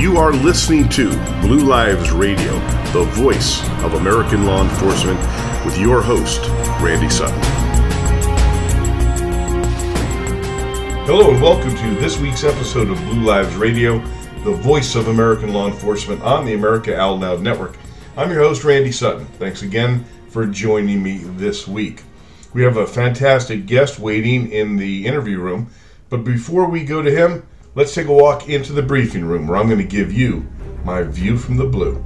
You are listening to Blue Lives Radio, the voice of American law enforcement, with your host, Randy Sutton. Hello and welcome to this week's episode of Blue Lives Radio, the voice of American law enforcement on the America Out Loud Network. I'm your host, Randy Sutton. Thanks again for joining me this week. We have a fantastic guest waiting in the interview room, but before we go to him, let's take a walk into the briefing room where I'm going to give you my view from the blue.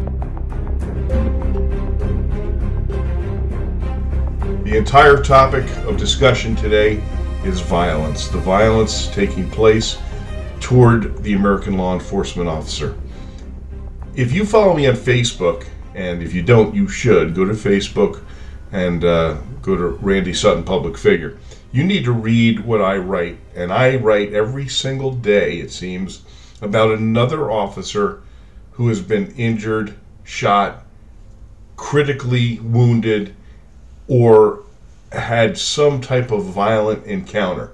The entire topic of discussion today is violence. The violence taking place toward the American law enforcement officer. If you follow me on Facebook, and if you don't, you should, go to Facebook and go to Randy Sutton Public Figure. You need to read what I write, and I write every single day, it seems, about another officer who has been injured, shot, critically wounded, or had some type of violent encounter.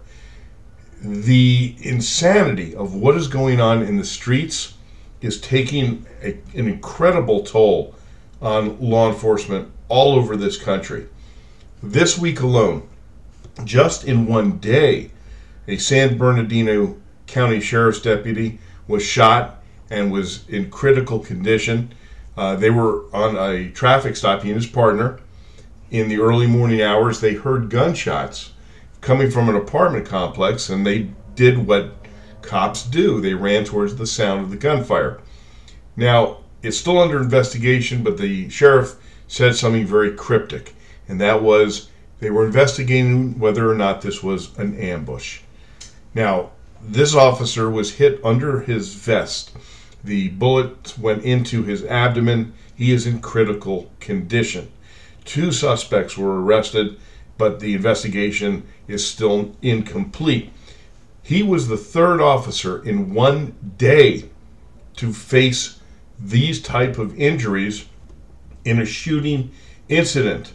The insanity of what is going on in the streets is taking an incredible toll on law enforcement all over this country. This week alone, just in one day, a San Bernardino County Sheriff's deputy was shot and was in critical condition. They were on a traffic stop, he and his partner. In the early morning hours, they heard gunshots coming from an apartment complex, and they did what cops do. They ran towards the sound of the gunfire. Now, it's still under investigation, but the sheriff said something very cryptic, and that was they were investigating whether or not this was an ambush. Now, this officer was hit under his vest. The bullet went into his abdomen. He is in critical condition. 2 suspects were arrested, but the investigation is still incomplete. He was the 3rd officer in one day to face these type of injuries in a shooting incident.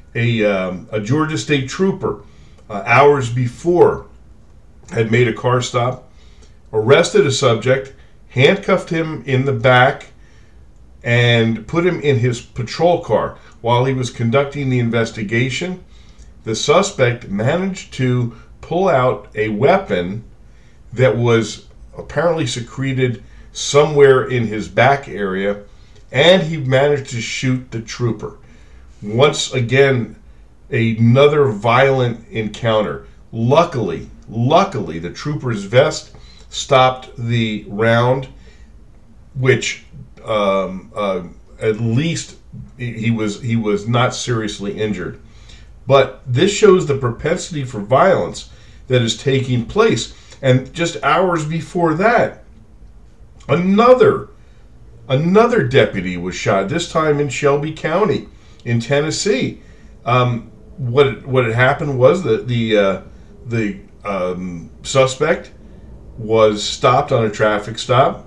A Georgia State trooper, hours before, had made a car stop, arrested a subject, handcuffed him in the back, and put him in his patrol car. While he was conducting the investigation, the suspect managed to pull out a weapon that was apparently secreted somewhere in his back area, and he managed to shoot the trooper. Once again, another violent encounter. Luckily, the trooper's vest stopped the round, which at least he was not seriously injured. But this shows the propensity for violence that is taking place. And just hours before that, another deputy was shot, this time in Shelby County in Tennessee. What had happened was that the suspect was stopped on a traffic stop.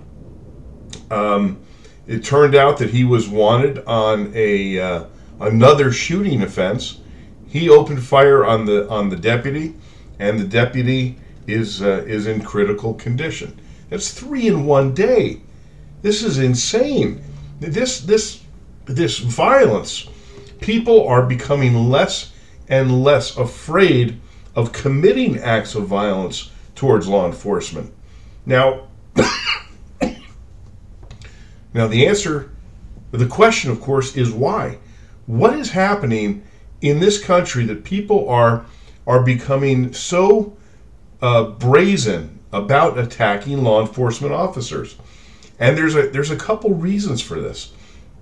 It turned out that he was wanted on another shooting offense. He opened fire on the deputy, and the deputy is in critical condition. That's 3 in one day. This is insane. This violence. People are becoming less and less afraid of committing acts of violence towards law enforcement. Now, the question, of course, is why? What is happening in this country that people are becoming so brazen about attacking law enforcement officers? And there's a couple reasons for this.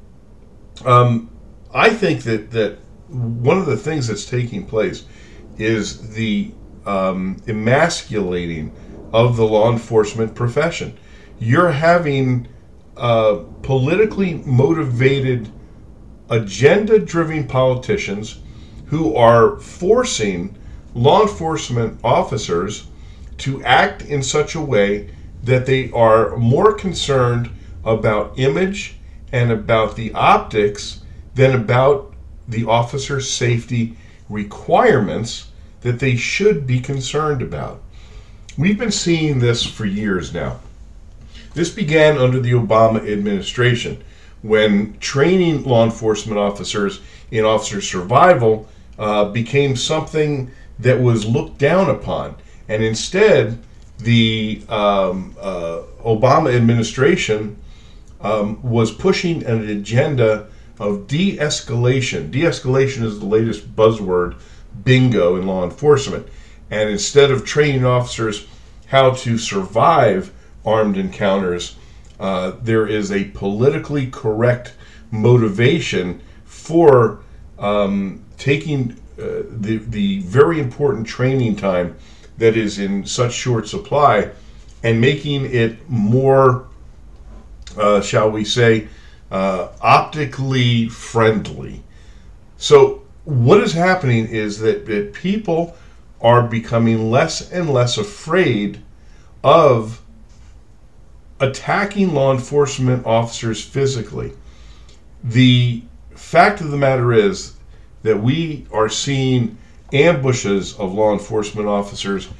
I think that one of the things that's taking place is the emasculating of the law enforcement profession. You're having politically motivated, agenda-driven politicians who are forcing law enforcement officers to act in such a way that they are more concerned about image and about the optics than about the officer's safety requirements that they should be concerned about. We've been seeing this for years now. This began under the Obama administration, when training law enforcement officers in officer survival became something that was looked down upon. And instead, the Obama administration was pushing an agenda of de-escalation. De-escalation is the latest buzzword bingo in law enforcement. And instead of training officers how to survive armed encounters, there is a politically correct motivation for taking the very important training time that is in such short supply and making it more, shall we say, optically friendly. So what is happening is that people are becoming less and less afraid of attacking law enforcement officers physically. The fact of the matter is that we are seeing ambushes of law enforcement officers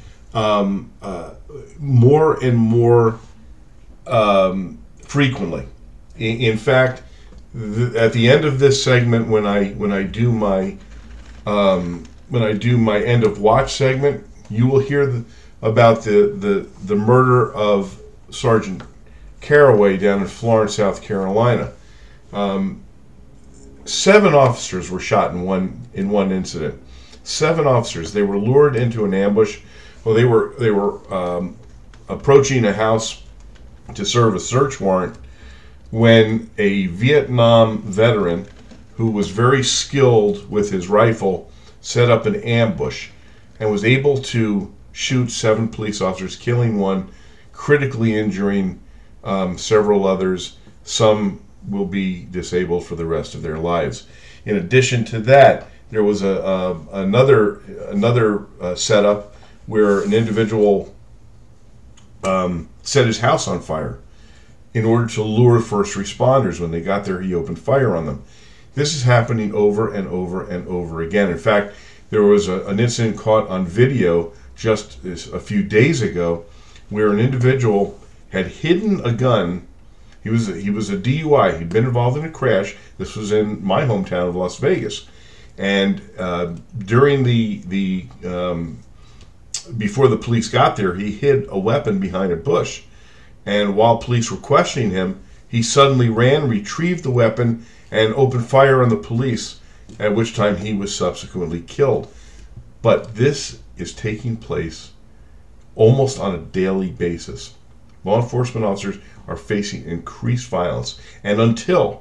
more and more frequently. In fact, at the end of this segment, when I do my end of watch segment, you will hear about the murder of Sergeant Caraway down in Florence, South Carolina. 7 officers were shot in one incident. 7 officers. They were lured into an ambush. Well, they were approaching a house to serve a search warrant when a Vietnam veteran who was very skilled with his rifle set up an ambush and was able to shoot 7 police officers, killing 1, critically injuring several others. Some will be disabled for the rest of their lives. In addition to that, there was another setup where an individual set his house on fire in order to lure first responders. When they got there, he opened fire on them. This is happening over and over and over again. In fact, there was an incident caught on video just a few days ago where an individual had hidden a gun. He was a DUI. He'd been involved in a crash. This was in my hometown of Las Vegas. And during before the police got there, he hid a weapon behind a bush. And while police were questioning him, he suddenly ran, retrieved the weapon, and opened fire on the police, at which time he was subsequently killed. But this is taking place almost on a daily basis. Law enforcement officers are facing increased violence. And until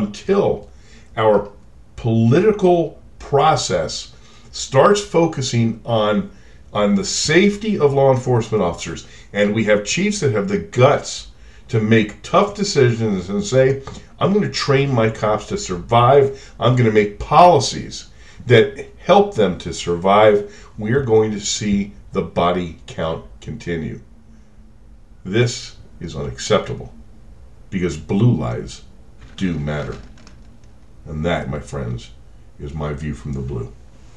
our political process starts focusing on the safety of law enforcement officers, and we have chiefs that have the guts to make tough decisions and say, I'm going to train my cops to survive. I'm going to make policies that help them to survive. We are going to see the body count continue. This is unacceptable because blue lives do matter. And that, my friends, is my view from the blue.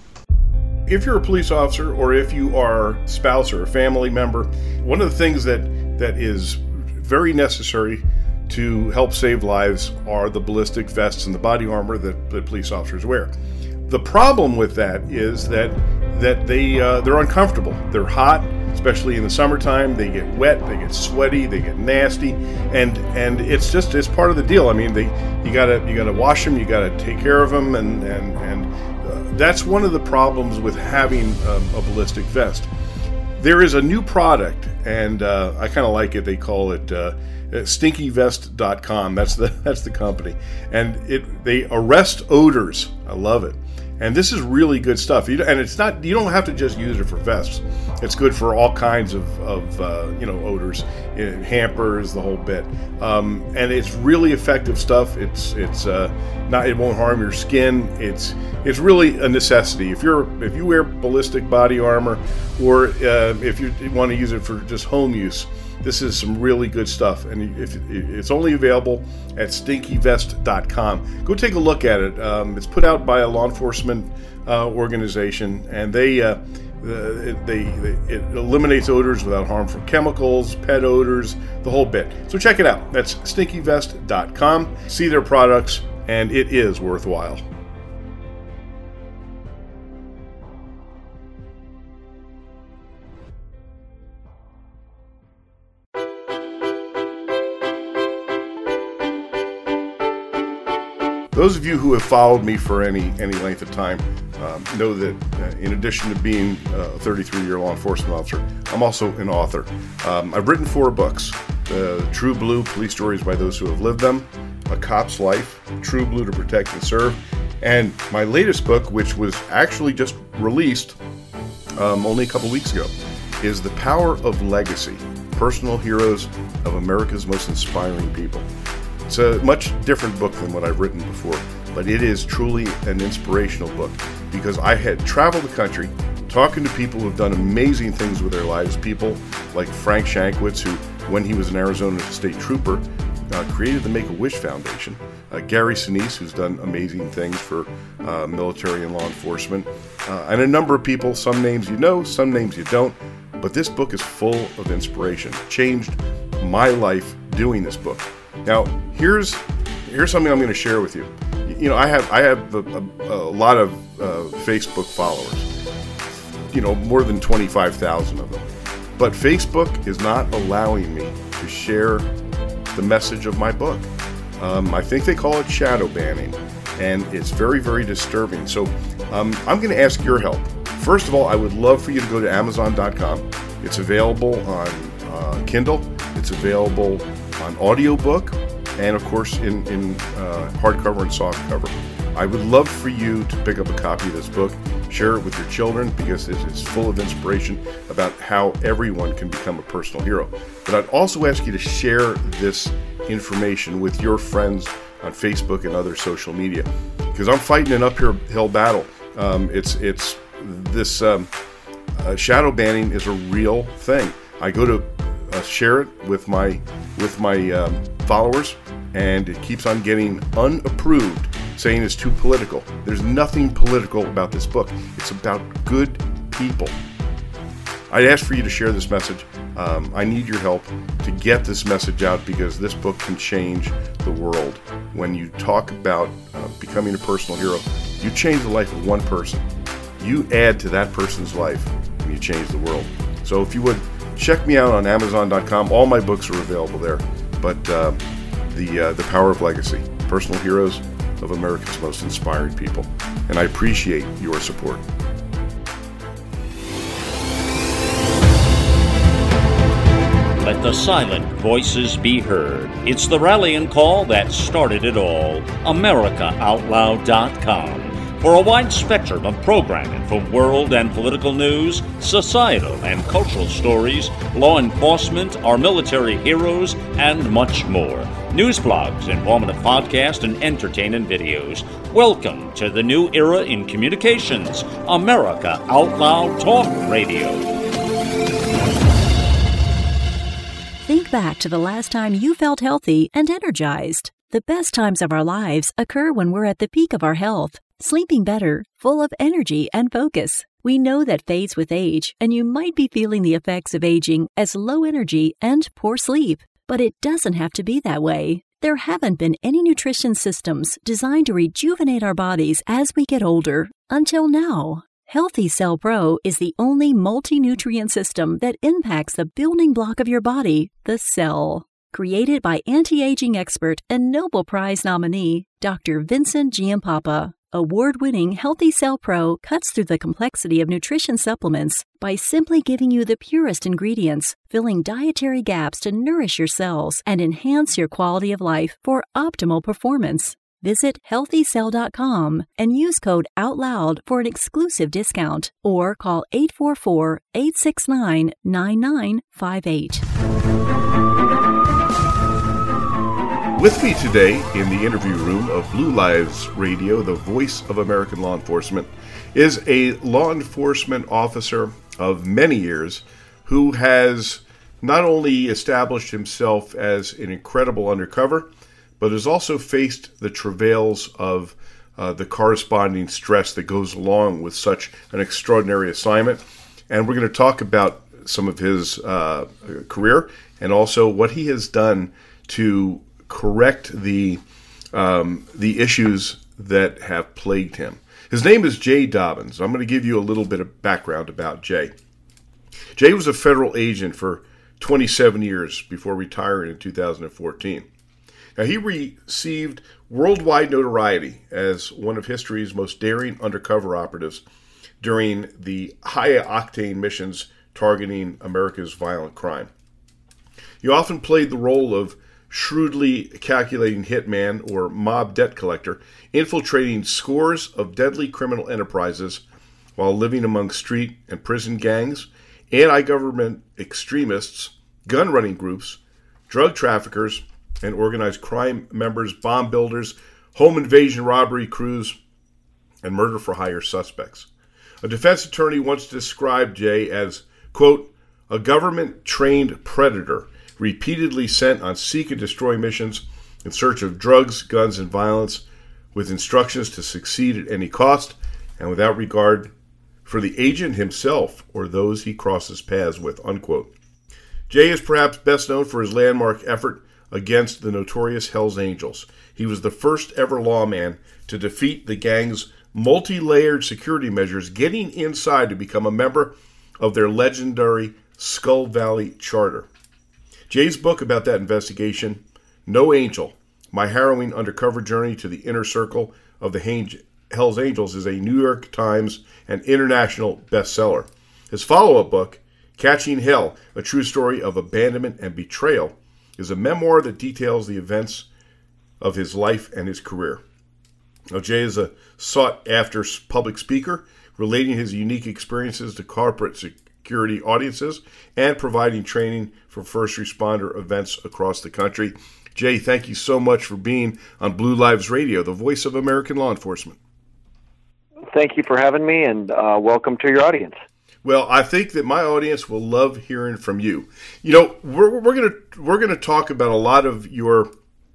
If you're a police officer or if you are a spouse or a family member, one of the things that is very necessary to help save lives are the ballistic vests and the body armor that police officers wear. The problem with that is that they're uncomfortable. They're hot, especially in the summertime. They get wet, they get sweaty, they get nasty, and it's part of the deal. I mean, you gotta wash them, you gotta take care of them, and that's one of the problems with having a ballistic vest. There is a new product, and I kind of like it. They call it StinkyVest.com. That's the company, and they arrest odors. I love it. And this is really good stuff. And it's not, you don't have to just use it for vests. It's good for all kinds of odors, hampers, the whole bit. And it's really effective stuff. It won't harm your skin. It's really a necessity. If you wear ballistic body armor, or if you want to use it for just home use, this is some really good stuff, and it's only available at StinkyVest.com. Go take a look at it. It's put out by a law enforcement organization, and they It eliminates odors without harmful chemicals, pet odors, the whole bit. So check it out. That's stinkyvest.com. See their products, and it is worthwhile. Those of you who have followed me for any length of time know that in addition to being a 33-year law enforcement officer, I'm also an author. I've written 4 books: True Blue, Police Stories by Those Who Have Lived Them, A Cop's Life, True Blue to Protect and Serve, and my latest book, which was actually just released only a couple weeks ago, is The Power of Legacy, Personal Heroes of America's Most Inspiring People. It's a much different book than what I've written before, but it is truly an inspirational book because I had traveled the country talking to people who've done amazing things with their lives. People like Frank Shankwitz, who, when he was an Arizona State Trooper, created the Make-A-Wish Foundation. Gary Sinise, who's done amazing things for military and law enforcement, and a number of people. Some names you know, some names you don't, but this book is full of inspiration. It changed my life doing this book. Now, here's something I'm going to share with you. You know, I have a lot of Facebook followers. You know, more than 25,000 of them. But Facebook is not allowing me to share the message of my book. I think they call it shadow banning, and it's very, very disturbing. So I'm going to ask your help. First of all, I would love for you to go to Amazon.com. It's available on Kindle. It's available on audiobook, and of course in hardcover and softcover. I would love for you to pick up a copy of this book, share it with your children, because it's full of inspiration about how everyone can become a personal hero. But I'd also ask you to share this information with your friends on Facebook and other social media, because I'm fighting an uphill battle. Shadow banning is a real thing. I go to share it with my followers, and it keeps on getting unapproved, saying it's too political. There's nothing political about this book. It's about good people. I'd ask for you to share this message. I need your help to get this message out, because this book can change the world. When you talk about becoming a personal hero, you change the life of one person. You add to that person's life, and you change the world. So if you would, check me out on Amazon.com. All my books are available there. But the Power of Legacy, Personal Heroes of America's Most Inspiring People. And I appreciate your support. Let the silent voices be heard. It's the rallying call that started it all. AmericaOutloud.com. For a wide spectrum of programming from world and political news, societal and cultural stories, law enforcement, our military heroes, and much more. News blogs, informative podcasts, and entertaining videos. Welcome to the new era in communications, America Out Loud Talk Radio. Think back to the last time you felt healthy and energized. The best times of our lives occur when we're at the peak of our health. Sleeping better, full of energy and focus. We know that fades with age, and you might be feeling the effects of aging as low energy and poor sleep. But it doesn't have to be that way. There haven't been any nutrition systems designed to rejuvenate our bodies as we get older until now. Healthy Cell Pro is the only multi-nutrient system that impacts the building block of your body, the cell. Created by anti-aging expert and Nobel Prize nominee, Dr. Vincent Giampapa. Award-winning Healthy Cell Pro cuts through the complexity of nutrition supplements by simply giving you the purest ingredients, filling dietary gaps to nourish your cells and enhance your quality of life for optimal performance. Visit healthycell.com and use code OUTLOUD for an exclusive discount, or call 844-869-9958. With me today in the interview room of Blue Lives Radio, the voice of American law enforcement, is a law enforcement officer of many years who has not only established himself as an incredible undercover, but has also faced the travails of the corresponding stress that goes along with such an extraordinary assignment. and we're going to talk about some of his career and also what he has done to correct the issues that have plagued him. His name is Jay Dobyns. I'm going to give you a little bit of background about Jay. Jay was a federal agent for 27 years before retiring in 2014. Now, he received worldwide notoriety as one of history's most daring undercover operatives during the high-octane missions targeting America's violent crime. He often played the role of shrewdly calculating hitman or mob debt collector, infiltrating scores of deadly criminal enterprises while living among street and prison gangs, anti-government extremists, gun-running groups, drug traffickers, and organized crime members, bomb builders, home invasion robbery crews, and murder-for-hire suspects. A defense attorney once described Jay as, quote, a government-trained predator repeatedly sent on seek-and-destroy missions in search of drugs, guns, and violence, with instructions to succeed at any cost and without regard for the agent himself or those he crosses paths with, unquote. Jay is perhaps best known for his landmark effort against the notorious Hells Angels. He was the first ever lawman to defeat the gang's multi-layered security measures, getting inside to become a member of their legendary Skull Valley Charter. Jay's book about that investigation, No Angel, My Harrowing Undercover Journey to the Inner Circle of the Hells Angels, is a New York Times and international bestseller. His follow-up book, Catching Hell, A True Story of Abandonment and Betrayal, is a memoir that details the events of his life and his career. Now, Jay is a sought-after public speaker, relating his unique experiences to corporate security audiences and providing training for first responder events across the country. Jay, thank you so much for being on Blue Lives Radio, the voice of American law enforcement. Thank you for having me, and welcome to your audience. Well, I think that my audience will love hearing from you. You know, we're gonna talk about a lot of your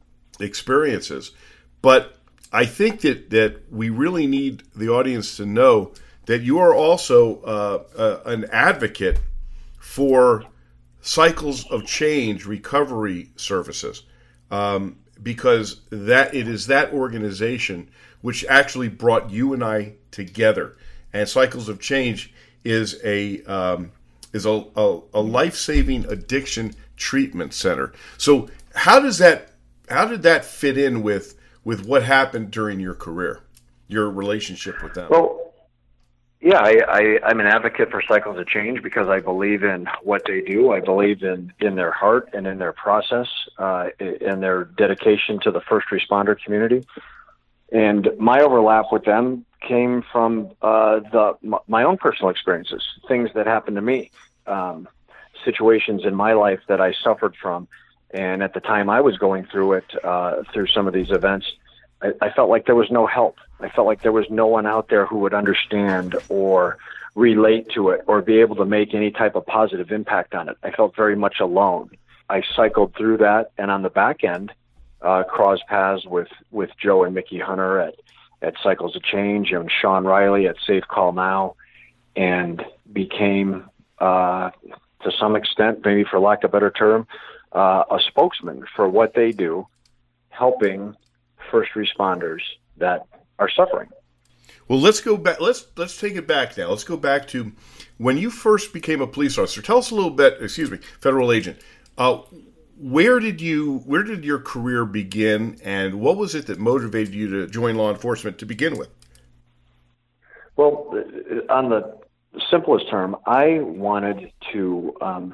experiences, but I think that we really need the audience to know that you are also an advocate for cycles of change recovery services, because that it is that organization which actually brought you and I together. And Cycles of Change is a life-saving addiction treatment center. So how did that fit in with what happened during your career, your relationship with them? Well, yeah, I'm an advocate for Cycles of Change because I believe in what they do. I believe in their heart and in their process, and their dedication to the first responder community. And my overlap with them came from my own personal experiences, things that happened to me, situations in my life that I suffered from. And at the time I was going through it, through some of these events, I felt like there was no help. I felt like there was no one out there who would understand or relate to it or be able to make any type of positive impact on it. I felt very much alone. I cycled through that, and on the back end, crossed paths with Joe and Mickey Hunter at Cycles of Change and Sean Riley at Safe Call Now, and became, to some extent, maybe for lack of a better term, a spokesman for what they do, helping first responders that are suffering. Well, let's go back. Let's take it back now. Let's go back to when you first became a police officer. Tell us a little bit. Federal agent. Where did your career begin, and what was it that motivated you to join law enforcement to begin with? Well, on the simplest term, I wanted to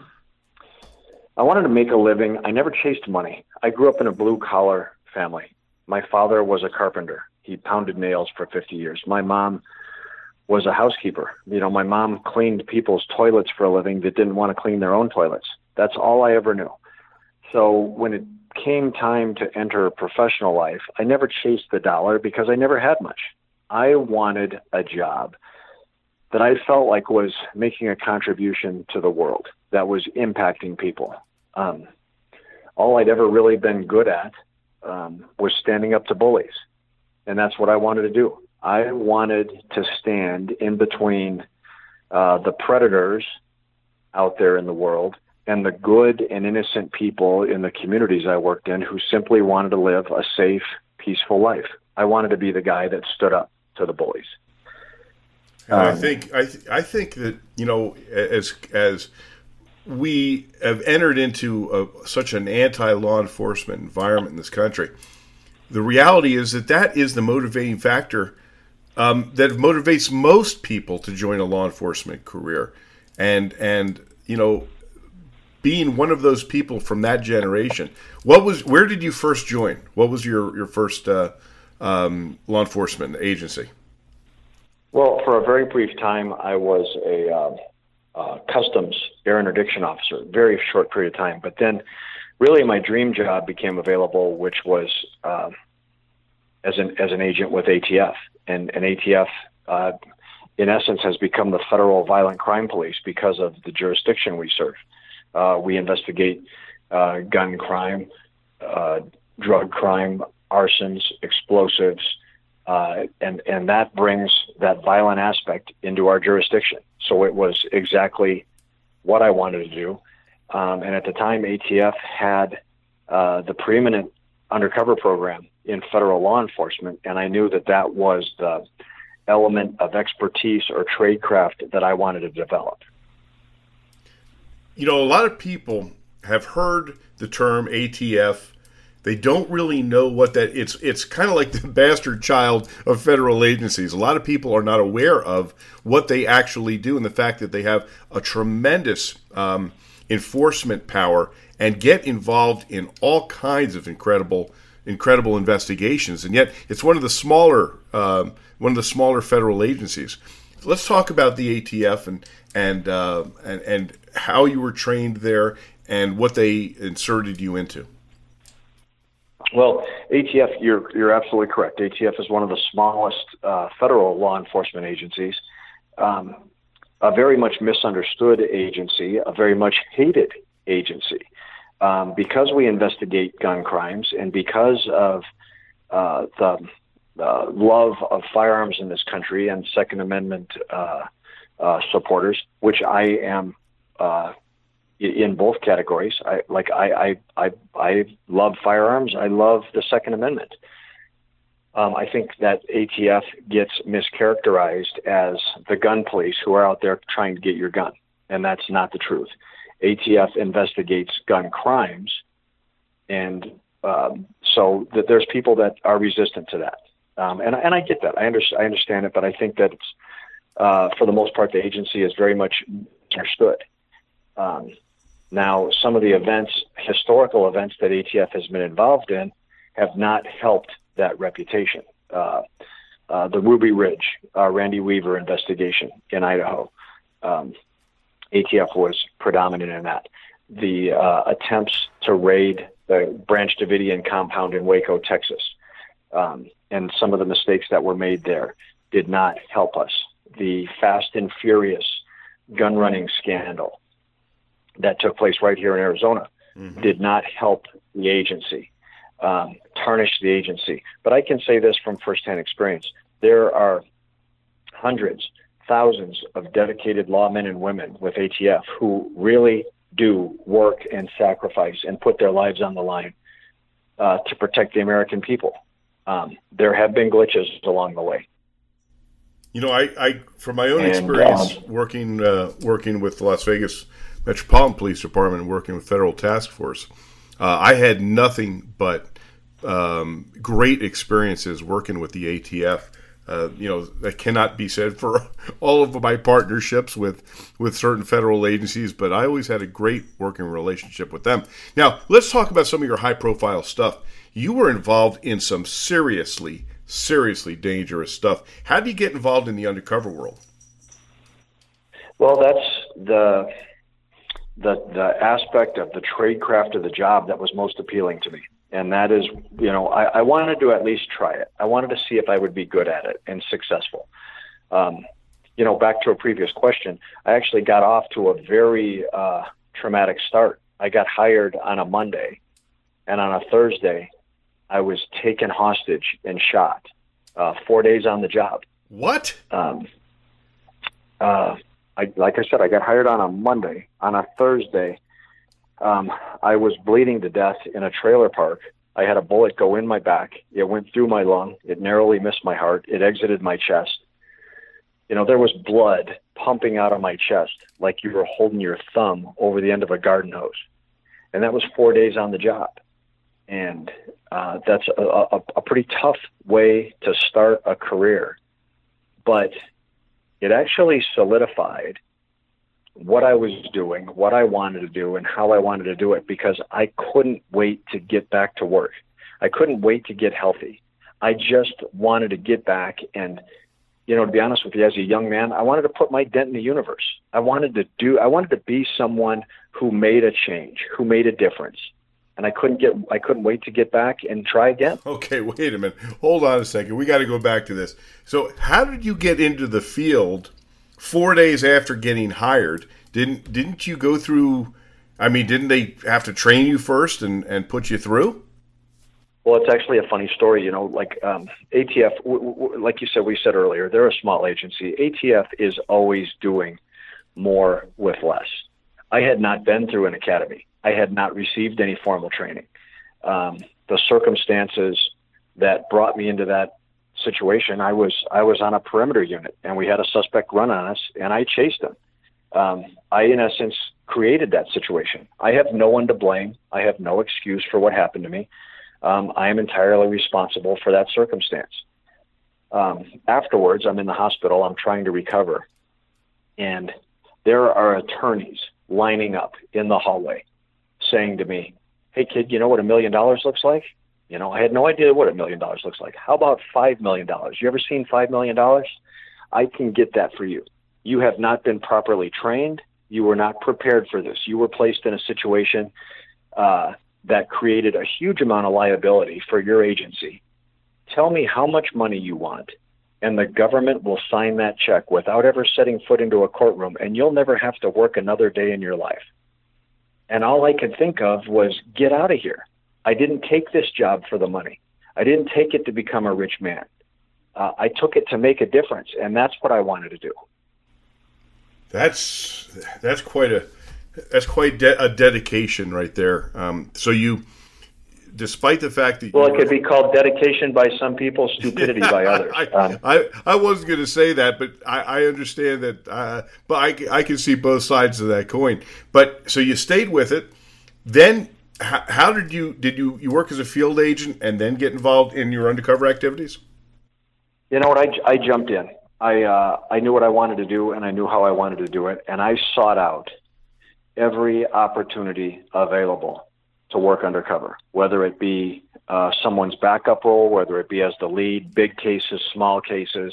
make a living. I never chased money. I grew up in a blue-collar family. My father was a carpenter. He pounded nails for 50 years. My mom was a housekeeper. You know, my mom cleaned people's toilets for a living that didn't want to clean their own toilets. That's all I ever knew. So when it came time to enter professional life, I never chased the dollar because I never had much. I wanted a job that I felt like was making a contribution to the world, that was impacting people. All I'd ever really been good at was standing up to bullies. And that's what I wanted to do. I wanted to stand in between the predators out there in the world and the good and innocent people in the communities I worked in who simply wanted to live a safe, peaceful life. I wanted to be the guy that stood up to the bullies. And I think that, you know, as we have entered into such an anti-law enforcement environment in this country, the reality is that is the motivating factor that motivates most people to join a law enforcement career. And you know, being one of those people from that generation, where did you first join? What was your first law enforcement agency? Well, for a very brief time, I was a customs air interdiction officer, very short period of time. But then really my dream job became available, which was as an agent with ATF. And ATF, in essence, has become the federal violent crime police because of the jurisdiction we serve. We investigate gun crime, drug crime, arsons, explosives, and that brings that violent aspect into our jurisdiction. So it was exactly what I wanted to do. And at the time, ATF had the preeminent undercover program in federal law enforcement, and I knew that was the element of expertise or tradecraft that I wanted to develop. You know, a lot of people have heard the term ATF. They don't really know what that it's kind of like the bastard child of federal agencies. A lot of people are not aware of what they actually do and the fact that they have a tremendous enforcement power and get involved in all kinds of incredible investigations. And yet it's one of the smaller federal agencies. Let's talk about the ATF and how you were trained there and what they inserted you into. Well, ATF, you're absolutely correct. ATF is one of the smallest federal law enforcement agencies, a very much misunderstood agency, a very much hated agency, because we investigate gun crimes and because of the love of firearms in this country and Second Amendment supporters, which I am. In both categories. I love firearms. I love the Second Amendment. I think that ATF gets mischaracterized as the gun police who are out there trying to get your gun, and that's not the truth. ATF investigates gun crimes, and so that there's people that are resistant to that, and I get that. I understand it, but I think that it's, for the most part, the agency is very much understood. Now, some of the historical events that ATF has been involved in have not helped that reputation. The Ruby Ridge, Randy Weaver investigation in Idaho, ATF was predominant in that. The attempts to raid the Branch Davidian compound in Waco, Texas, and some of the mistakes that were made there did not help us. The Fast and Furious gun running scandal that took place right here in Arizona did not help the agency, tarnish the agency. But I can say this from firsthand experience. There are hundreds, thousands of dedicated lawmen and women with ATF who really do work and sacrifice and put their lives on the line to protect the American people. There have been glitches along the way. You know, I from my own experience working with the Las Vegas Metropolitan Police Department and working with Federal Task Force, I had nothing but great experiences working with the ATF. You know, that cannot be said for all of my partnerships with certain federal agencies, but I always had a great working relationship with them. Now, let's talk about some of your high-profile stuff. You were involved in some seriously dangerous stuff. How do you get involved in the undercover world? Well, that's the aspect of the tradecraft of the job that was most appealing to me. And that is, you know, I wanted to at least try it. I wanted to see if I would be good at it and successful. You know, back to a previous question, I actually got off to a very traumatic start. I got hired on a Monday, and on a Thursday, I was taken hostage and shot. 4 days on the job. What? like I said, I got hired on a Monday. On a Thursday, I was bleeding to death in a trailer park. I had a bullet go in my back. It went through my lung. It narrowly missed my heart. It exited my chest. There was blood pumping out of my chest like you were holding your thumb over the end of a garden hose. And that was 4 days on the job. And that's a pretty tough way to start a career. But it actually solidified what I was doing, what I wanted to do, and how I wanted to do it, because I couldn't wait to get back to work. I couldn't wait to get healthy. I just wanted to get back and, to be honest with you, as a young man, I wanted to put my dent in the universe. I wanted to be someone who made a change, who made a difference. And I couldn't wait to get back and try again. Okay, wait a minute. Hold on a second. We got to go back to this. So how did you get into the field 4 days after getting hired? Didn't you go through, didn't they have to train you first and put you through? Well, it's actually a funny story. ATF, like you said, we said earlier, they're a small agency. ATF is always doing more with less. I had not been through an academy. I had not received any formal training. The circumstances that brought me into that situation, I was on a perimeter unit, and we had a suspect run on us, and I chased him. I, in essence, created that situation. I have no one to blame. I have no excuse for what happened to me. I am entirely responsible for that circumstance. Afterwards, I'm in the hospital. I'm trying to recover, and there are attorneys lining up in the hallway saying to me, "Hey, kid, you know what $1 million looks like?" I had no idea what $1 million looks like. How about $5 million? You ever seen $5 million? I can get that for you. You have not been properly trained. You were not prepared for this. You were placed in a situation that created a huge amount of liability for your agency. Tell me how much money you want, and the government will sign that check without ever setting foot into a courtroom, and you'll never have to work another day in your life. And all I could think of was, get out of here. I didn't take this job for the money. I didn't take it to become a rich man. I took it to make a difference, and that's what I wanted to do. That's quite a dedication right there. So you, despite the fact that it could be called dedication by some people, stupidity by others. I wasn't going to say that, but I understand that. But I can see both sides of that coin. But so you stayed with it. Then how did you work as a field agent and then get involved in your undercover activities? You know what? I jumped in. I knew what I wanted to do, and I knew how I wanted to do it, and I sought out every opportunity available to work undercover, whether it be someone's backup role, whether it be as the lead, big cases, small cases.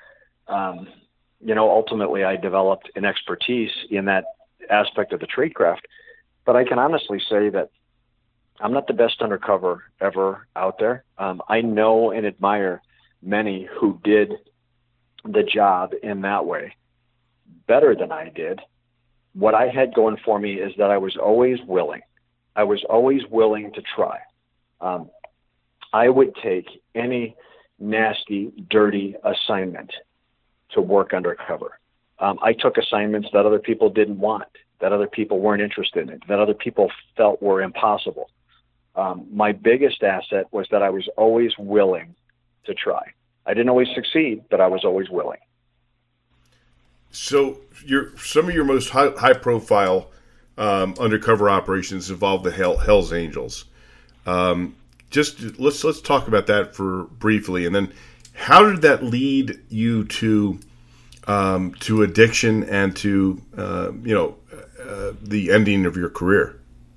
Ultimately I developed an expertise in that aspect of the tradecraft, but I can honestly say that I'm not the best undercover ever out there. I know and admire many who did the job in that way better than I did. What I had going for me is that I was always willing. I was always willing to try. I would take any nasty, dirty assignment to work undercover. I took assignments that other people didn't want, that other people weren't interested in, that other people felt were impossible. My biggest asset was that I was always willing to try. I didn't always succeed, but I was always willing. So some of your most high-profile undercover operations involve the Hell's Angels. Let's talk about that for briefly, and then how did that lead you to addiction and to the ending of your career?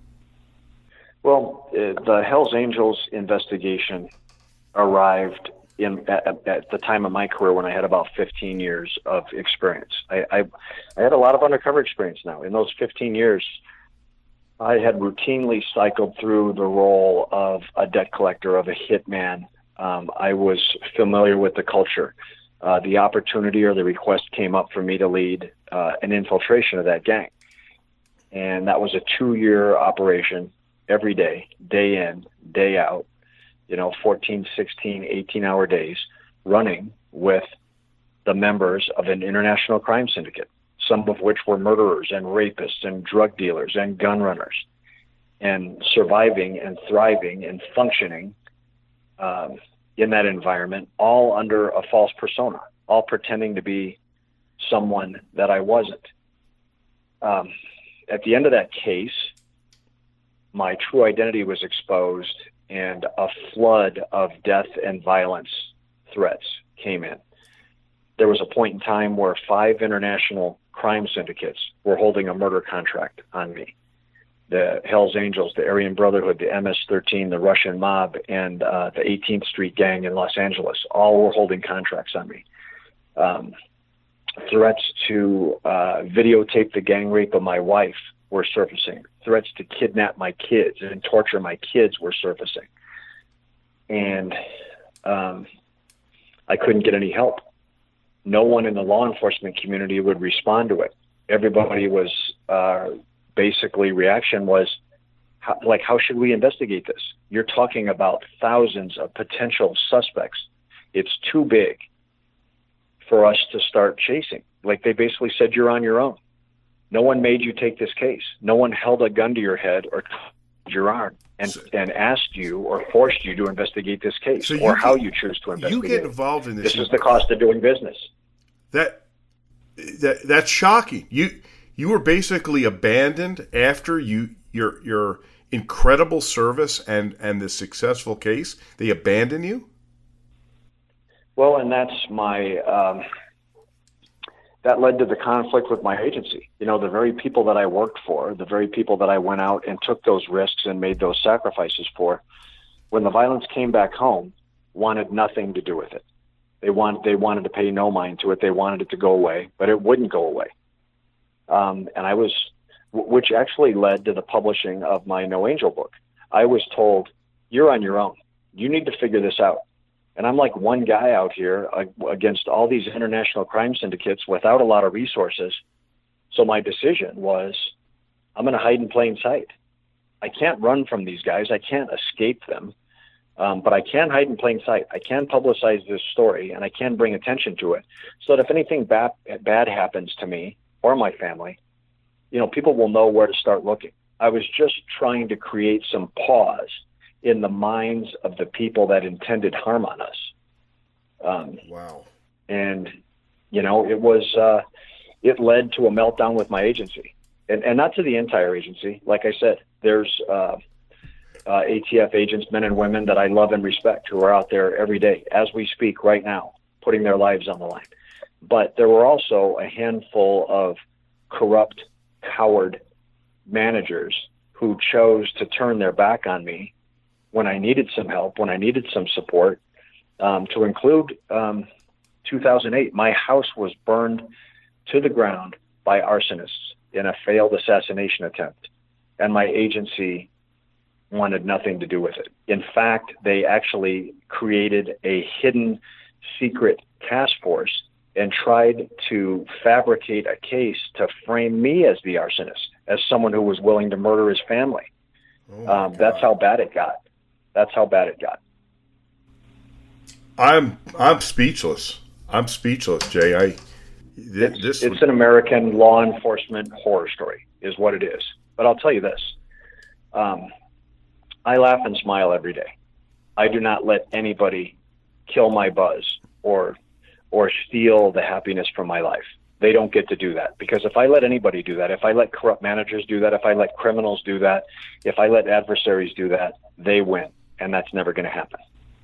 Well, the Hell's Angels investigation arrived at the time of my career when I had about 15 years of experience. I had a lot of undercover experience now. In those 15 years, I had routinely cycled through the role of a debt collector, of a hitman. I was familiar with the culture. The opportunity or the request came up for me to lead an infiltration of that gang. And that was a 2-year operation every day, day in, day out. 14, 16, 18-hour days running with the members of an international crime syndicate. some of which were murderers and rapists and drug dealers and gun runners, and surviving and thriving and functioning in that environment, all under a false persona, all pretending to be someone that I wasn't. At the end of that case, my true identity was exposed, and a flood of death and violence threats came in. There was a point in time where 5 international crime syndicates were holding a murder contract on me. The Hells Angels, the Aryan Brotherhood, the MS-13, the Russian Mob, and the 18th Street Gang in Los Angeles, all were holding contracts on me. Threats to videotape the gang rape of my wife were surfacing. Threats to kidnap my kids and torture my kids were surfacing. And I couldn't get any help. No one in the law enforcement community would respond to it. Everybody was basically reaction was, how should we investigate this? You're talking about thousands of potential suspects. It's too big for us to start chasing. Like, they basically said, you're on your own. No one made you take this case. No one held a gun to your head or your arm and asked you or forced you to investigate this case, or how you choose to investigate. You get involved in this. This is the cost of doing business. That's shocking. You were basically abandoned after your incredible service and the successful case. They abandoned you? Well, and that's my that led to the conflict with my agency. You know, the very people that I worked for, the very people that I went out and took those risks and made those sacrifices for, when the violence came back home, wanted nothing to do with it. They wanted to pay no mind to it. They wanted it to go away, but it wouldn't go away. Which actually led to the publishing of my No Angel book. I was told, you're on your own. You need to figure this out. And I'm like one guy out here against all these international crime syndicates without a lot of resources. So my decision was, I'm going to hide in plain sight. I can't run from these guys. I can't escape them. But I can hide in plain sight. I can publicize this story, and I can bring attention to it so that if anything bad happens to me or my family, you know, people will know where to start looking. I was just trying to create some pause in the minds of the people that intended harm on us. Wow. And, you know, it led to a meltdown with my agency, and not to the entire agency. Like I said, there's ATF agents, men and women that I love and respect, who are out there every day as we speak right now, putting their lives on the line. But there were also a handful of corrupt, coward managers who chose to turn their back on me when I needed some help, when I needed some support, to include 2008. My house was burned to the ground by arsonists in a failed assassination attempt, and my agency wanted nothing to do with it. In fact, they actually created a hidden secret task force and tried to fabricate a case to frame me as the arsonist, as someone who was willing to murder his family. That's how bad it got. That's how bad it got. I'm speechless. I'm speechless, Jay. It's an American law enforcement horror story, is what it is. But I'll tell you this. I laugh and smile every day. I do not let anybody kill my buzz or steal the happiness from my life. They don't get to do that, because if I let anybody do that, if I let corrupt managers do that, if I let criminals do that, if I let adversaries do that, they win, and that's never going to happen.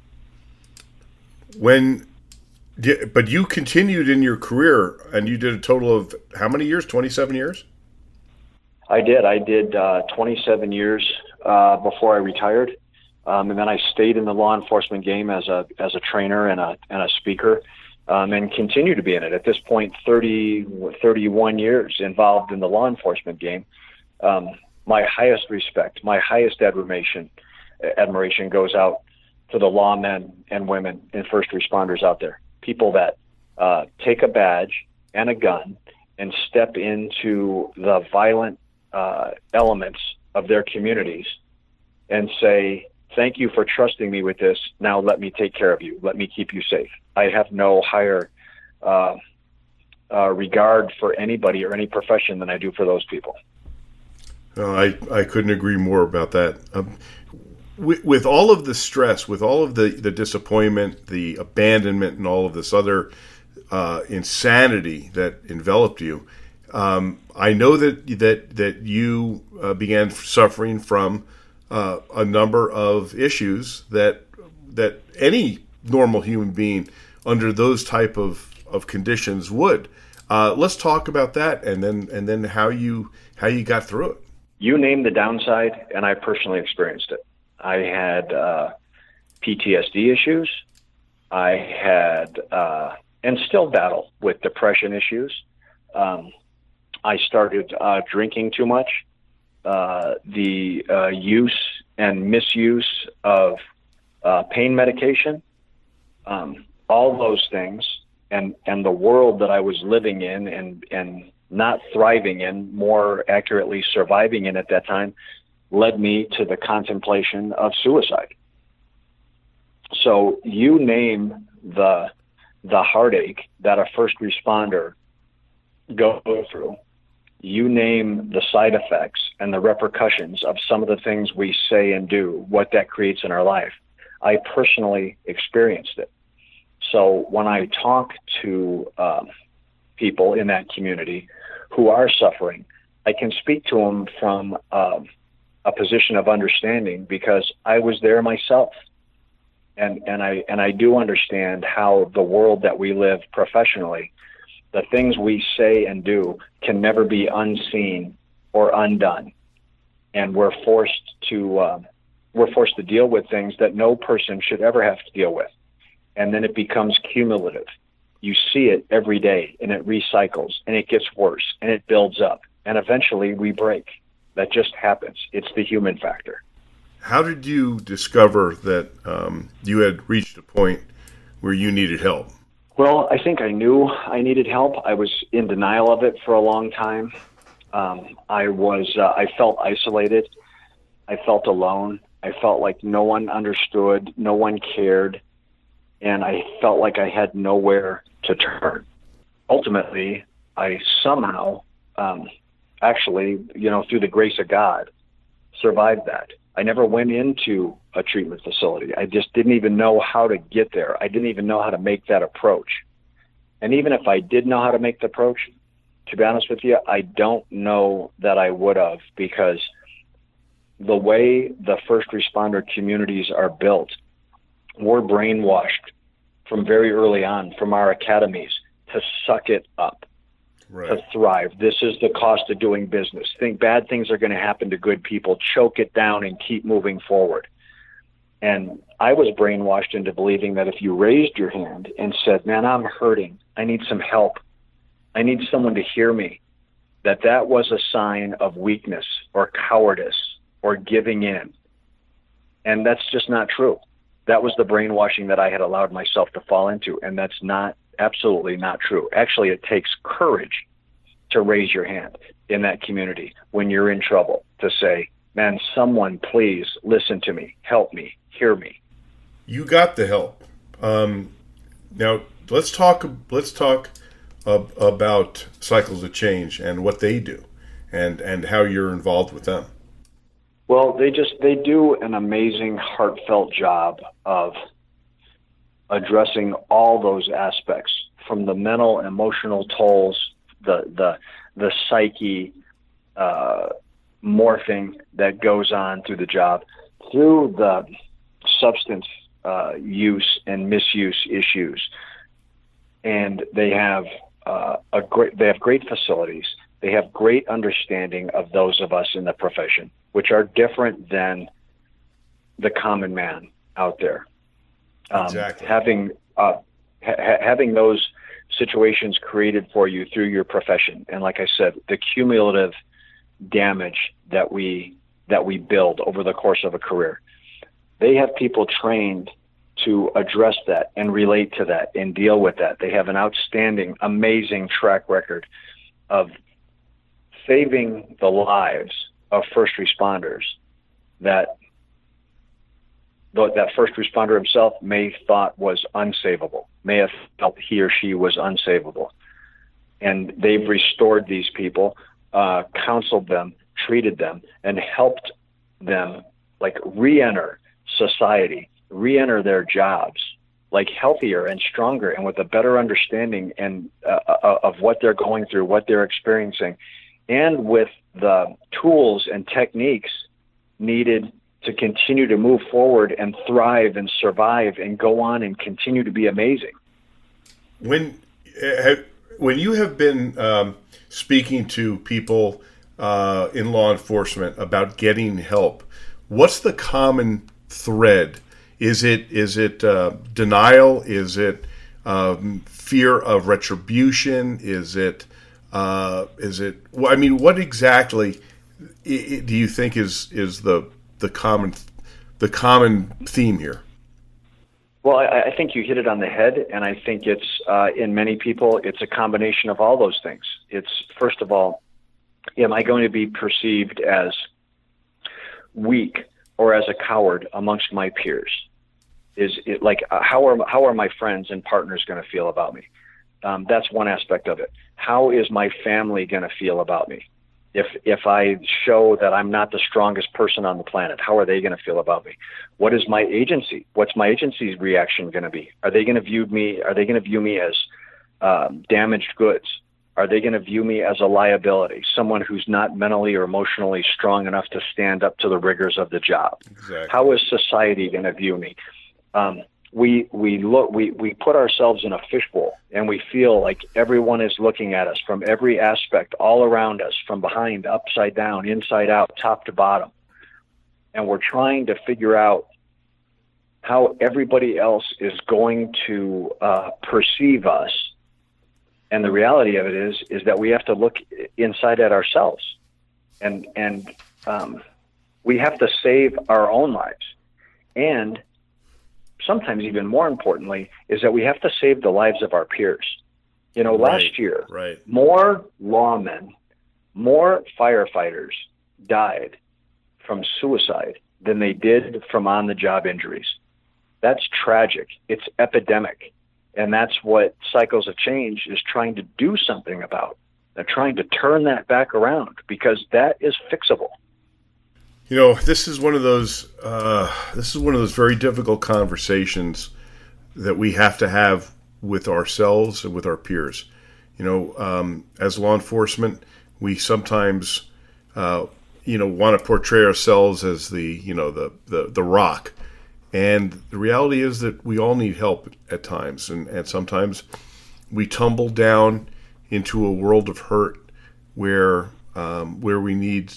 But you continued in your career, and you did a total of how many years? 27 years? I did 27 years before I retired, and then I stayed in the law enforcement game as a trainer and a speaker, and continue to be in it. At this point, 31 years involved in the law enforcement game. My highest respect, my highest admiration goes out to the lawmen and women and first responders out there. People that take a badge and a gun and step into the violent elements of their communities and say, thank you for trusting me with this. Now let me take care of you. Let me keep you safe. I have no higher regard for anybody or any profession than I do for those people. I couldn't agree more about that. With all of the stress, with all of the disappointment, the abandonment, and all of this other insanity that enveloped you, I know that you began suffering from a number of issues that any normal human being under those type of conditions would. Let's talk about that, and then how you got through it. You named the downside, and I personally experienced it. I had PTSD issues. I had and still battle with depression issues. I started drinking too much. The use and misuse of pain medication, all those things, and the world that I was living in and not thriving in, more accurately surviving in at that time, led me to the contemplation of suicide. So you name the heartache that a first responder goes through. You name the side effects and the repercussions of some of the things we say and do, what that creates in our life. I personally experienced it. So when I talk to people in that community who are suffering, I can speak to them from a position of understanding because I was there myself. And I do understand how the world that we live professionally, the things we say and do can never be unseen or undone. And we're forced to deal with things that no person should ever have to deal with. And then it becomes cumulative. You see it every day, and it recycles, and it gets worse, and it builds up, and eventually we break. That just happens. It's the human factor. How did you discover that you had reached a point where you needed help? Well, I think I knew I needed help. I was in denial of it for a long time. I felt isolated. I felt alone. I felt like no one understood, no one cared, and I felt like I had nowhere to turn. Ultimately, I somehow, actually, through the grace of God, survived that. I never went into a treatment facility. I just didn't even know how to get there. I didn't even know how to make that approach. And even if I did know how to make the approach, to be honest with you, I don't know that I would have, because the way the first responder communities are built, we're brainwashed from very early on from our academies to suck it up, right, to thrive. This is the cost of doing business. Think bad things are going to happen to good people. Choke it down and keep moving forward. And I was brainwashed into believing that if you raised your hand and said, man, I'm hurting, I need some help, I need someone to hear me, that was a sign of weakness or cowardice or giving in. And that's just not true. That was the brainwashing that I had allowed myself to fall into, and that's absolutely not true. Actually, it takes courage to raise your hand in that community when you're in trouble, to say, man, someone please listen to me, help me, hear me. You got the help. Now let's talk about Cycles of Change and what they do and how you're involved with them. Well, they do an amazing, heartfelt job of addressing all those aspects, from the mental, emotional tolls, the psyche morphing that goes on through the job, through the substance use and misuse issues. And they have great facilities. They have great understanding of those of us in the profession, which are different than the common man out there. Exactly. Having those situations created for you through your profession, and like I said, the cumulative damage that we build over the course of a career, they have people trained to address that and relate to that and deal with that. They have an outstanding, amazing track record of saving the lives of first responders that first responder himself may thought was unsavable, may have felt he or she was unsavable. And they've restored these people, counseled them, treated them, and helped them like re-enter society, re-enter their jobs, like healthier and stronger and with a better understanding and of what they're going through, what they're experiencing, and with the tools and techniques needed to continue to move forward and thrive and survive and go on and continue to be amazing. When you have been speaking to people in law enforcement about getting help, what's the common thread? Is it denial? Is it fear of retribution? Is it? Well, I mean, what exactly do you think is the common theme here? Well, I think you hit it on the head, and I think it's in many people, it's a combination of all those things. It's, first of all, am I going to be perceived as weak or as a coward amongst my peers? Is it like how are my friends and partners going to feel about me? That's one aspect of it. How is my family going to feel about me? If I show that I'm not the strongest person on the planet, how are they going to feel about me? What is my agency? What's my agency's reaction going to be? Are they going to view me? Are they going to view me as damaged goods? Are they going to view me as a liability, someone who's not mentally or emotionally strong enough to stand up to the rigors of the job? Exactly. How is society going to view me? We put ourselves in a fishbowl, and we feel like everyone is looking at us from every aspect, all around us, from behind, upside down, inside out, top to bottom. And we're trying to figure out how everybody else is going to perceive us. And the reality of it is that we have to look inside at ourselves, and we have to save our own lives. And sometimes even more importantly is that we have to save the lives of our peers. You know, last year, more lawmen, more firefighters died from suicide than they did from on-the-job injuries. That's tragic. It's epidemic. And that's what Cycles of Change is trying to do something about. They're trying to turn that back around because that is fixable. You know, this is one of those very difficult conversations that we have to have with ourselves and with our peers. You know, as law enforcement, we sometimes, want to portray ourselves as the rock. And the reality is that we all need help at times. And sometimes we tumble down into a world of hurt where we need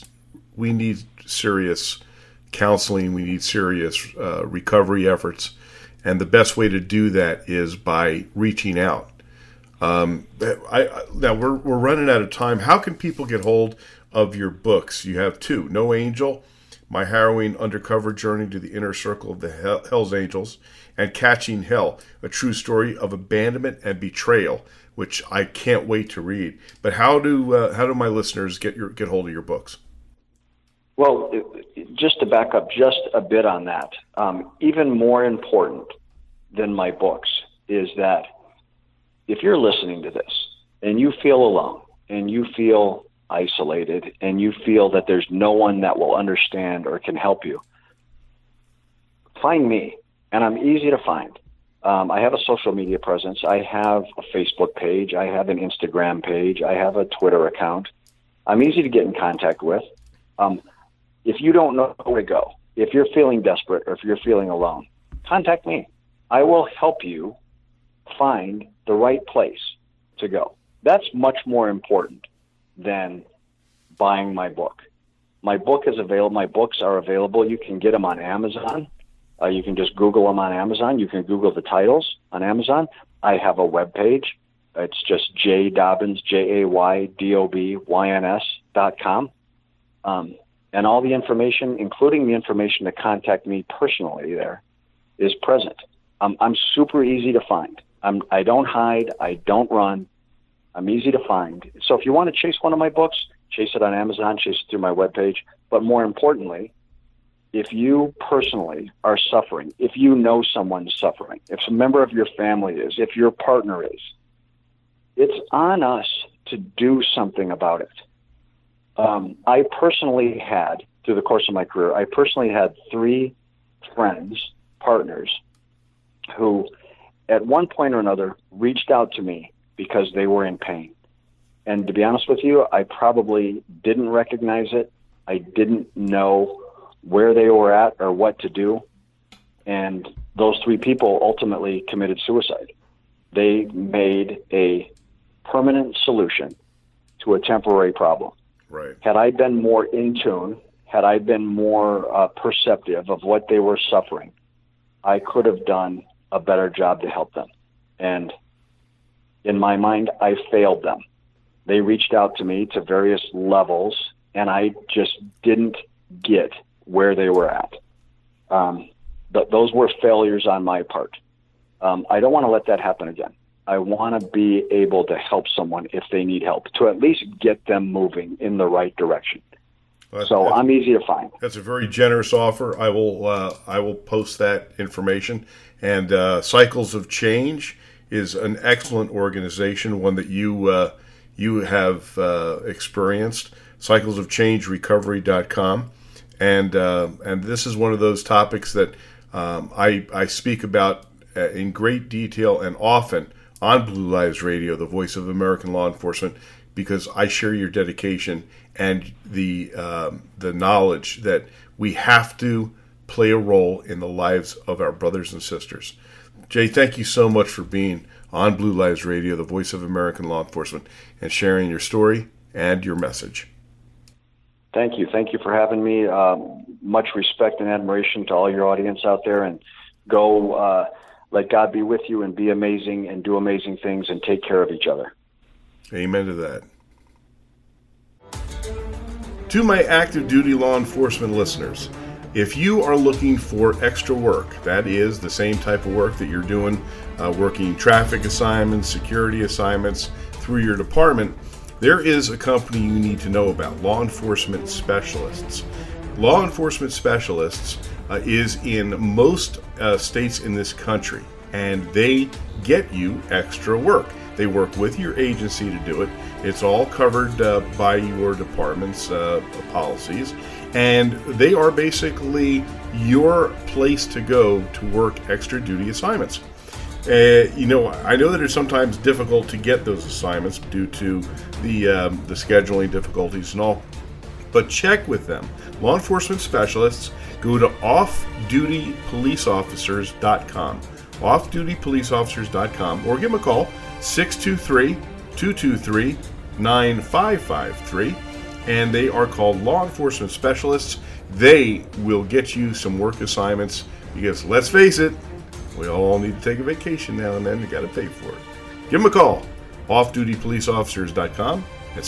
serious counseling, we need serious recovery efforts, and the best way to do that is by reaching out. Now we're running out of time. How can people get hold of your books? You have two: No Angel, My Harrowing Undercover Journey to the Inner Circle of the Hells Angels, and Catching Hell, a true story of abandonment and betrayal, which I can't wait to read. But how do my listeners get hold of your books? Well, just to back up just a bit on that, even more important than my books is that if you're listening to this and you feel alone and you feel isolated and you feel that there's no one that will understand or can help you, find me, and I'm easy to find. I have a social media presence. I have a Facebook page. I have an Instagram page. I have a Twitter account. I'm easy to get in contact with. If you don't know where to go, if you're feeling desperate or if you're feeling alone, contact me. I will help you find the right place to go. That's much more important than buying my book. My book is available. My books are available. You can get them on Amazon. You can just Google them on Amazon. You can Google the titles on Amazon. I have a web page. It's just jdobyns, JAYDOBYNS.com. And all the information, including the information to contact me personally there, is present. I'm super easy to find. I don't hide. I don't run. I'm easy to find. So if you want to chase one of my books, chase it on Amazon, chase it through my webpage. But more importantly, if you personally are suffering, if you know someone's suffering, if a member of your family is, if your partner is, it's on us to do something about it. I personally had, through the course of my career, I personally had 3 friends, partners, who at one point or another reached out to me because they were in pain. And to be honest with you, I probably didn't recognize it. I didn't know where they were at or what to do. And those 3 people ultimately committed suicide. They made a permanent solution to a temporary problem. Right. Had I been more in tune, had I been more perceptive of what they were suffering, I could have done a better job to help them. And in my mind, I failed them. They reached out to me to various levels, and I just didn't get where they were at. Those were failures on my part. I don't want to let that happen again. I want to be able to help someone if they need help, to at least get them moving in the right direction. So I'm easy to find. That's a very generous offer. I will post that information. And Cycles of Change is an excellent organization, one that you have experienced. CyclesOfChangeRecovery.com, and this is one of those topics that I speak about in great detail and often on Blue Lives Radio, the voice of American law enforcement, because I share your dedication and the knowledge that we have to play a role in the lives of our brothers and sisters. Jay, thank you so much for being on Blue Lives Radio, the voice of American law enforcement, and sharing your story and your message. Thank you. Thank you for having me. Much respect and admiration to all your audience out there, and go let God be with you and be amazing and do amazing things and take care of each other. Amen to that. To my active duty law enforcement listeners, if you are looking for extra work, that is the same type of work that you're doing, working traffic assignments, security assignments through your department, there is a company you need to know about, Law Enforcement Specialists. Law Enforcement Specialists is in most states in this country, and they get you extra work. They work with your agency to do it. It's all covered by your department's policies, and they are basically your place to go to work extra duty assignments. I know that it's sometimes difficult to get those assignments due to the scheduling difficulties and all, but check with them. Law Enforcement Specialists, go to offdutypoliceofficers.com, offdutypoliceofficers.com, or give them a call, 623-223-9553, and they are called Law Enforcement Specialists. They will get you some work assignments, because let's face it, we all need to take a vacation now and then. You got to pay for it. Give them a call, offdutypoliceofficers.com at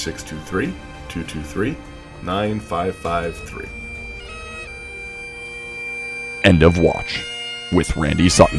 623-223-9553. End of Watch with Randy Sutton.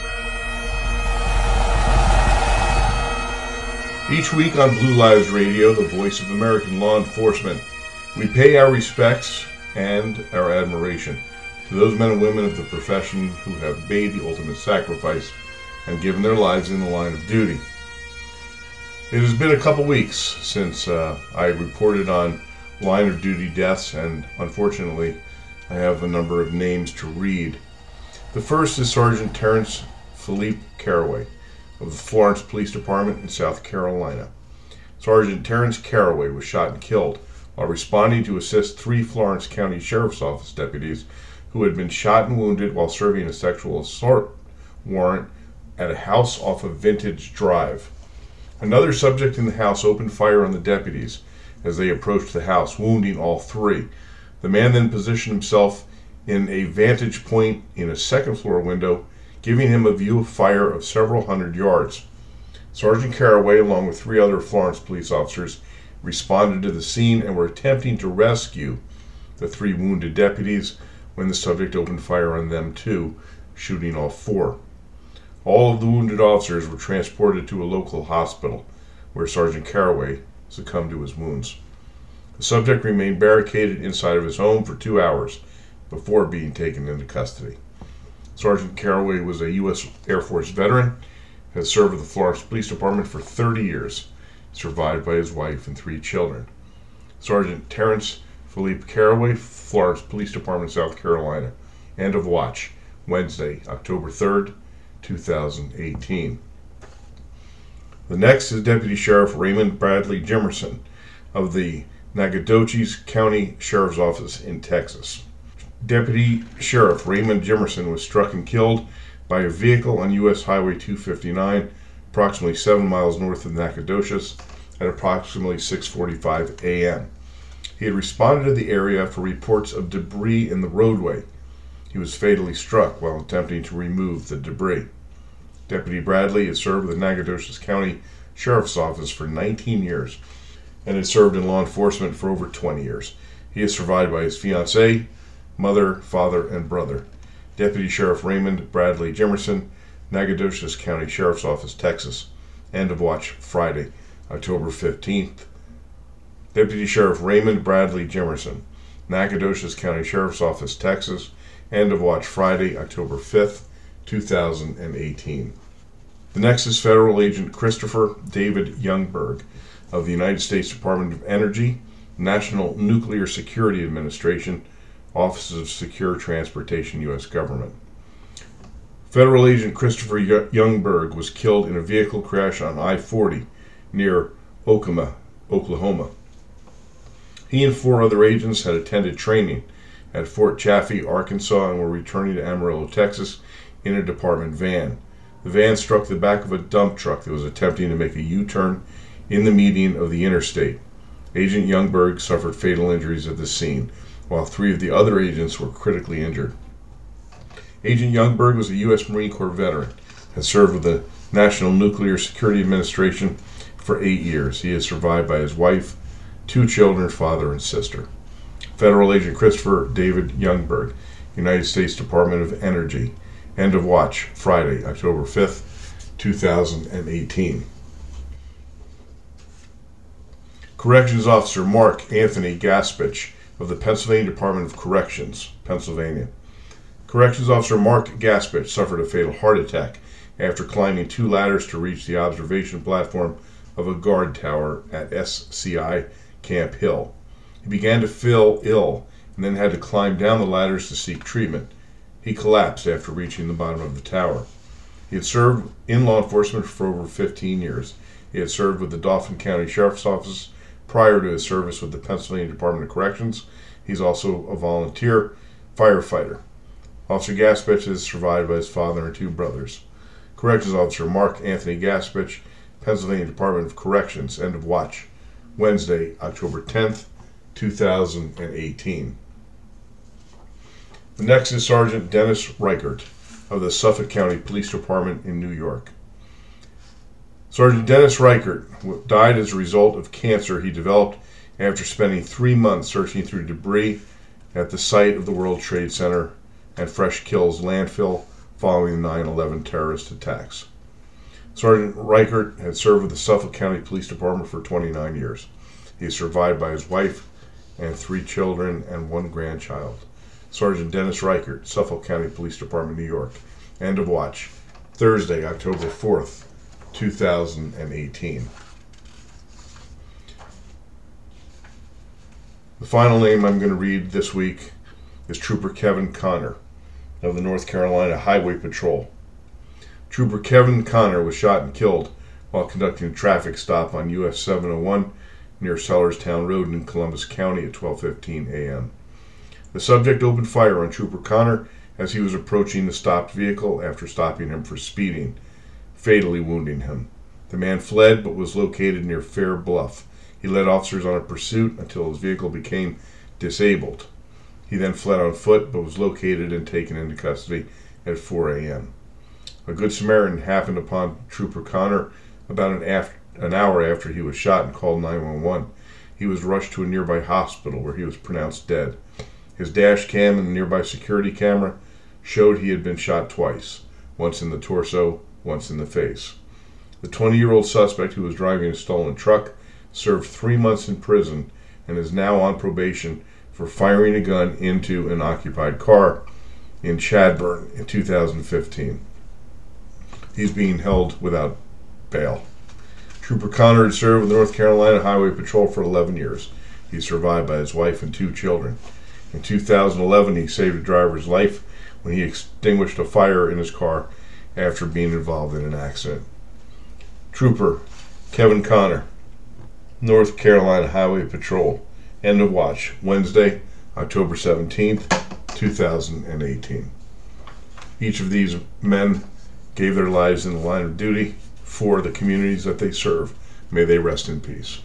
Each week on Blue Lives Radio, the voice of American law enforcement, we pay our respects and our admiration to those men and women of the profession who have made the ultimate sacrifice and given their lives in the line of duty. It has been a couple weeks since I reported on line of duty deaths, and unfortunately I have a number of names to read. The first is Sergeant Terrence Philippe Caraway of the Florence Police Department in South Carolina. Sergeant Terrence Caraway was shot and killed while responding to assist 3 Florence County Sheriff's Office deputies who had been shot and wounded while serving a sexual assault warrant at a house off of Vintage Drive. Another subject in the house opened fire on the deputies as they approached the house, wounding all 3. The man then positioned himself in a vantage point in a second-floor window, giving him a view of fire of several hundred yards. Sergeant Caraway, along with 3 other Florence police officers, responded to the scene and were attempting to rescue the 3 wounded deputies when the subject opened fire on them too, shooting all 4. All of the wounded officers were transported to a local hospital, where Sergeant Caraway succumbed to his wounds. The subject remained barricaded inside of his home for 2 hours before being taken into custody. Sergeant Caraway was a U.S. Air Force veteran has served with the Florence Police Department for 30 years, survived by his wife and 3 children. Sergeant Terrence Philippe Caraway, Florence Police Department, South Carolina. End of watch, Wednesday, October 3rd, 2018. The next is Deputy Sheriff Raymond Bradley Jimerson of the Nacogdoches County Sheriff's Office in Texas. Deputy Sheriff Raymond Jimerson was struck and killed by a vehicle on U.S. Highway 259, approximately 7 miles north of Nacogdoches, at approximately 6:45 a.m. He had responded to the area for reports of debris in the roadway. He was fatally struck while attempting to remove the debris. Deputy Bradley has served with the Nacogdoches County Sheriff's Office for 19 years and has served in law enforcement for over 20 years. He is survived by his fiancée, mother, father, and brother. Deputy Sheriff Raymond Bradley Jimerson, Nacogdoches County Sheriff's Office, Texas. End of watch, Friday, October 15th. Deputy Sheriff Raymond Bradley Jimerson, Nacogdoches County Sheriff's Office, Texas. End of watch, Friday, October 5th, 2018. The next is Federal Agent Christopher David Youngberg of the United States Department of Energy, National Nuclear Security Administration, Office of Secure Transportation, U.S. Government. Federal Agent Christopher Youngberg was killed in a vehicle crash on I-40 near Okemah, Oklahoma. He and 4 other agents had attended training at Fort Chaffee, Arkansas, and were returning to Amarillo, Texas, in a department van. The van struck the back of a dump truck that was attempting to make a U-turn in the median of the interstate. Agent Youngberg suffered fatal injuries at the scene, while 3 of the other agents were critically injured. Agent Youngberg was a U.S. Marine Corps veteran, has served with the National Nuclear Security Administration for 8 years. He is survived by his wife, 2 children, father, and sister. Federal Agent Christopher David Youngberg, United States Department of Energy. End of watch, Friday, October 5th, 2018. Corrections Officer Mark Anthony Gaspich of the Pennsylvania Department of Corrections, Pennsylvania. Corrections Officer Mark Gaspich suffered a fatal heart attack after climbing 2 ladders to reach the observation platform of a guard tower at SCI Camp Hill. He began to feel ill and then had to climb down the ladders to seek treatment. He collapsed after reaching the bottom of the tower. He had served in law enforcement for over 15 years. He had served with the Dauphin County Sheriff's Office prior to his service with the Pennsylvania Department of Corrections. He's also a volunteer firefighter. Officer Gaspich is survived by his father and 2 brothers. Corrections Officer Mark Anthony Gaspich, Pennsylvania Department of Corrections. End of watch, Wednesday, October 10th, 2018. The next is Sergeant Dennis Reichert of the Suffolk County Police Department in New York. Sergeant Dennis Reichert died as a result of cancer he developed after spending 3 months searching through debris at the site of the World Trade Center and Fresh Kills landfill following the 9/11 terrorist attacks. Sergeant Reichert had served with the Suffolk County Police Department for 29 years. He is survived by his wife and 3 children and 1 grandchild. Sergeant Dennis Reichert, Suffolk County Police Department, New York. End of watch, Thursday, October 4th, 2018. The final name I'm going to read this week is Trooper Kevin Connor of the North Carolina Highway Patrol. Trooper Kevin Connor was shot and killed while conducting a traffic stop on US 701 near Sellerstown Road in Columbus County at 12:15 a.m. The subject opened fire on Trooper Connor as he was approaching the stopped vehicle after stopping him for speeding, fatally wounding him. The man fled but was located near Fair Bluff. He led officers on a pursuit until his vehicle became disabled. He then fled on foot but was located and taken into custody at 4 a.m. A Good Samaritan happened upon Trooper Connor about an hour after he was shot and called 911. He was rushed to a nearby hospital where he was pronounced dead. His dash cam and the nearby security camera showed he had been shot twice, once in the torso, once in the face. The 20-year-old suspect, who was driving a stolen truck, served 3 months in prison and is now on probation for firing a gun into an occupied car in Chadbourn in 2015. he's being held without bail. Trooper Connor had served with the North Carolina Highway Patrol for 11 years. He's survived by his wife and 2 children. In 2011, he saved a driver's life when he extinguished a fire in his car after being involved in an accident. Trooper Kevin Connor, North Carolina Highway Patrol. End of watch, Wednesday, October 17th, 2018. Each of these men gave their lives in the line of duty for the communities that they serve. May they rest in peace.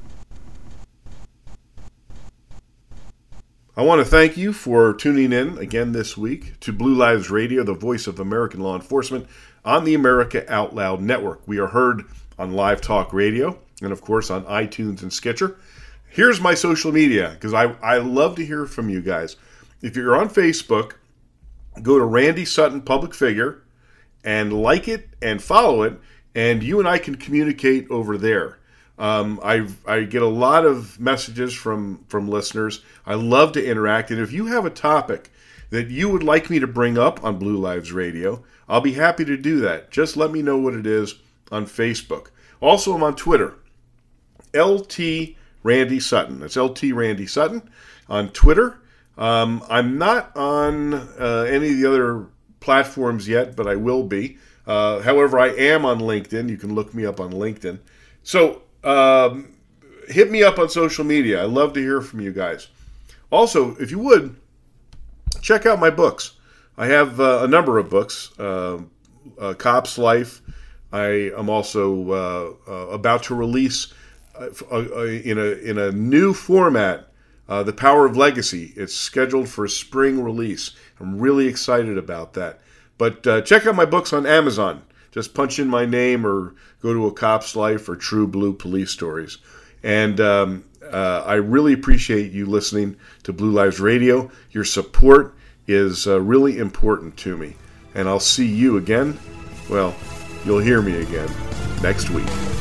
I want to thank you for tuning in again this week to Blue Lives Radio, the voice of American law enforcement on the America Out Loud Network. We are heard on Live Talk Radio and, of course, on iTunes and Stitcher. Here's my social media, because I love to hear from you guys. If you're on Facebook, go to Randy Sutton Public Figure and like it and follow it, and you and I can communicate over there. I get a lot of messages from listeners. I love to interact, and if you have a topic that you would like me to bring up on Blue Lives Radio, I'll be happy to do that. Just let me know what it is on Facebook. Also, I'm on Twitter, LT Randy Sutton. That's LT Randy Sutton on Twitter. I'm not on any of the other platforms yet, but I will be. However, I am on LinkedIn. You can look me up on LinkedIn. So hit me up on social media. I love to hear from you guys. Also, if you would, check out my books. I have a number of books. Cop's Life. I am also about to release in a new format, The Power of Legacy. It's scheduled for a spring release. I'm really excited about that. But check out my books on Amazon. Just punch in my name or go to A Cop's Life or True Blue Police Stories. And I really appreciate you listening to Blue Lives Radio. Your support is really important to me. And I'll see you again. Well, you'll hear me again next week.